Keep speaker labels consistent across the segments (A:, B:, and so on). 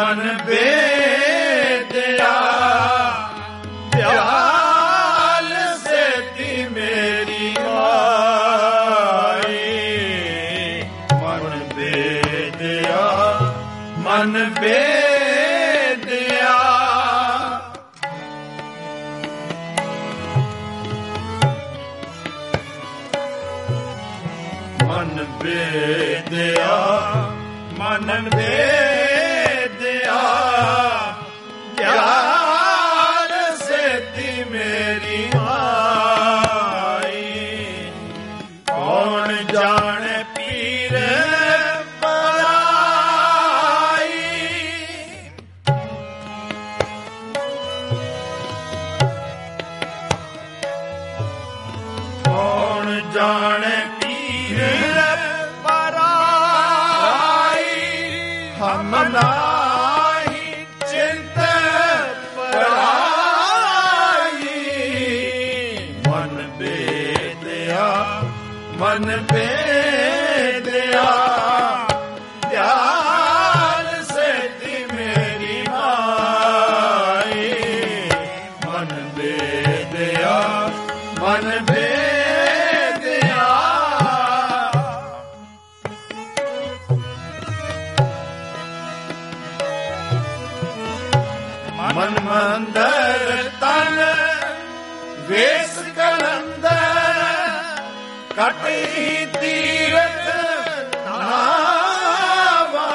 A: ਮਨ ਬੇਦਿਆ ਦਿਆਲ ਸੇਤੀ ਮੇਰੀ ਮਾਈ। ਮਨ ਬੇਦਿਆ ਮਨ ਬੇਦਿਆ ਮਨ ਬੇਦਿਆ ਮਨ ਬੇਦਿਆ ਦਿਆਲ ਸੇਤੀ ਮੇਰੀ ਮਾਈ। ਕੌਣ ਜਾਣੇ ਪੀਰ ਪਰਾਈ। ਕੌਣ ਜਾਣੇ ਪੀਰ ਹਮ ਨਾਹੀ ਚਿੰਤ ਪਰਾਈ। ਮਨ ਬੇਦਿਆ ਮਨ ਬੇਦਿਆ ਦਿਆਲ ਸੇਤੀ ਮੇਰੀ ਮਾਈ। ਮਨ ਬੇਦਿਆ ਮਨ ਬੇਦਿਆ ਮਨ ਮੰਦਰ ਤਨ ਵੇਸ ਕਲੰਦਰ ਕਟਿ ਤੀਰਥ ਨਾਵਾ।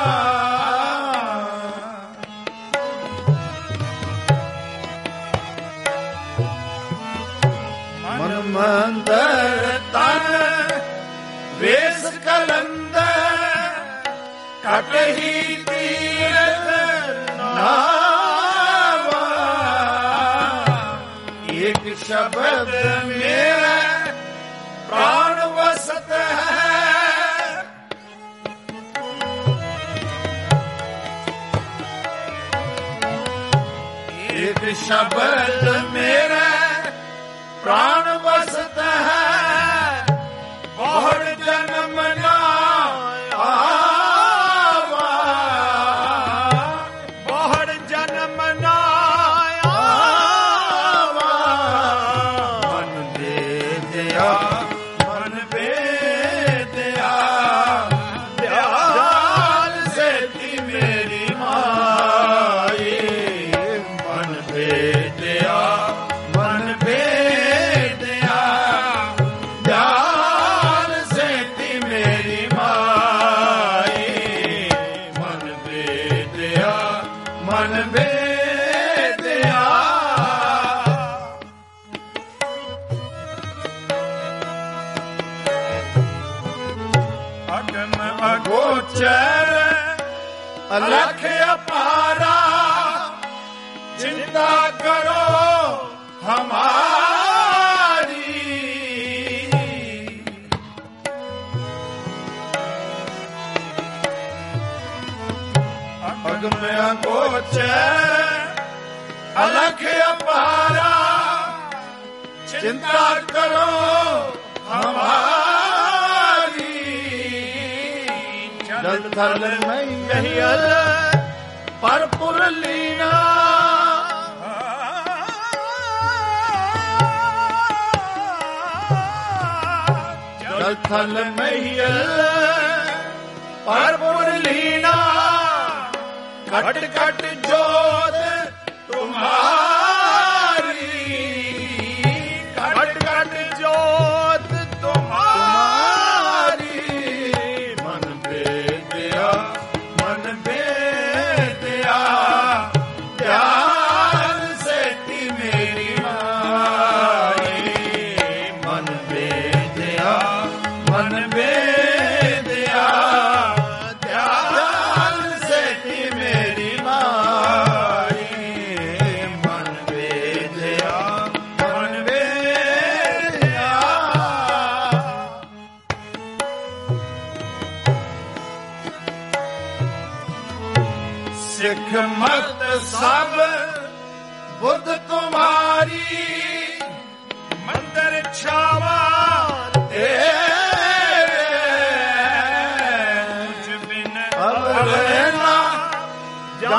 A: ਮਨ ਮੰਦਰ ਤਨ ਵੇਸ ਕਲੰਦਰ ਕਟਿ ਤੀਰਥ ਨਾਵਾ। एक शब्द मेरा प्राण वसत है। एक शब्द मेरा प्राण वसत है। बहुत जन्म ना आवा बहुत जन्म ना ਮਨ ਬੇਦਿਆ ਦਿਆਲ ਸੇਤੀ ਮੇਰੀ ਮਾਈ। ਮਨ ਬੇਦਿਆ ਮਨ ਬੇਦਿਆ ਦਿਆਲ ਸੇਤੀ ਮੇਰੀ ਮਾਈ। ਮਨ ਬੇਦਿਆ ਮਨ ਬੇਦਿਆ ਅਗਮ ਅਗੋਚਰ ਅਲਖ ਅਪਾਰਾ। ਚਿੰਤਾ ਕਰੋ ਹਮਾਰੀ। ਅਗਮ ਅਗੋਚਰ ਅਲਖ ਅਪਾਰਾ। ਚਿੰਤਾ ਕਰੋ ਹਮਾਰੀ। ਜਲ ਥਲ ਮਹੀਲ ਪਰਪੁਰ ਲੀਨਾ। ਜਲ ਥਲ ਮਹੀਲ ਪਰਪੁਰ ਲੀਨਾ। ਘਟ ਘਟ ਜੋਤ ਤੁਮਾਰੀ। ਘਟ ਘਟ ਜੋਤ ਤੁਮਾਰੀ। ਮਨ ਬੇਦਿਆ ਮਨ ਬੇਦਿਆ ਦਿਆਲ ਸੇਤੀ ਮੇਰੀ ਮਾਈ। ਮਨ ਬੇਦਿਆ ਮਨ ਬੇਦਿਆ ਦਿਆਲ ਸੇਤੀ ਮੇਰੀ ਮਾਈ। ਮਨ ਬੇਦਿਆ ਮਨ ਬੇਦਿਆ ਸਿੱਖ ਮਤ ਸਭ ਬੁੱਧ ਤੁਮਾਰੀ। ਮੰਦਰ ਛਾਵਾ ਤੇਰੇ।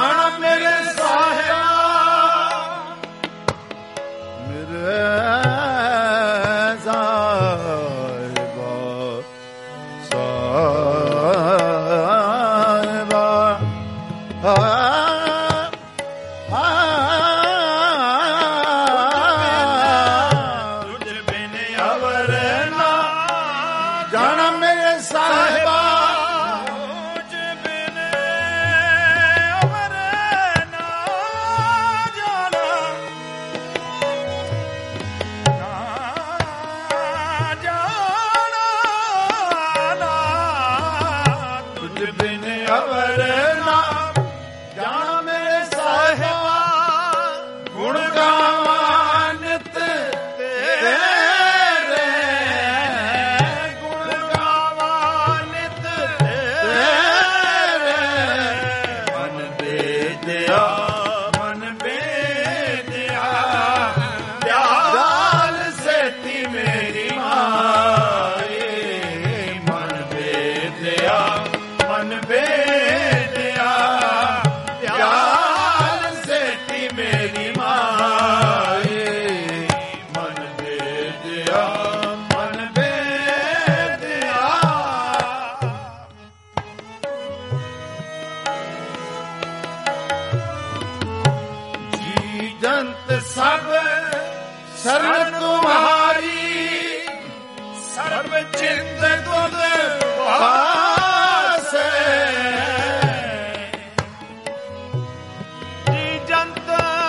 A: ਸ਼ਰਨ ਤੁਮਹਾਰੀ ਸਰਬ ਚਿੰਤ ਤੁਧ ਪਾਸੈ
B: ਜੀ ਜੰਤ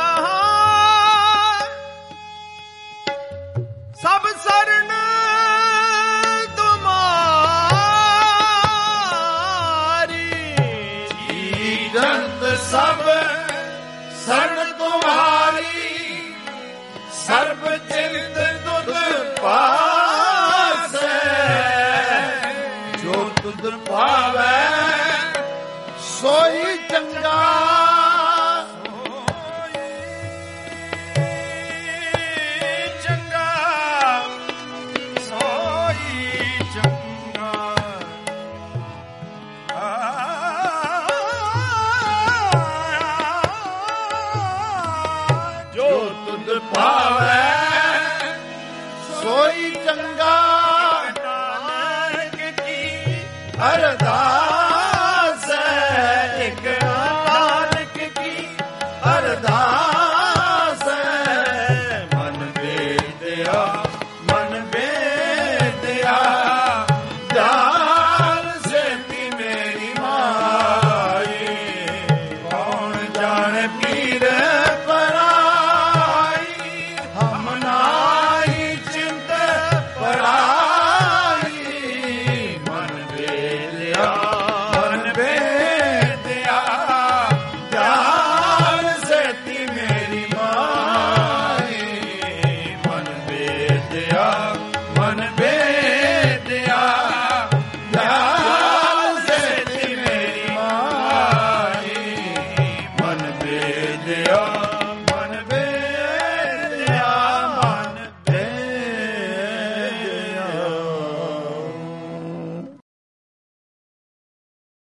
B: ਸਭ ਸਰਨ
A: ਸਭ ਸਰਨ ਤੁਮਹਾਰੀ ਸਰਬ ਚਿੰਤ ਤੁਧ ਪਾਸੈ ਜੋ ਤੁਧ ਭਾਵੈ ਸੋਈ ਚੰਗਾ ਭਾਵੈ ਸੋਈ ਚੰਗਾ ਨਾਨਕ ਕੀ ਅਰਦਾਸ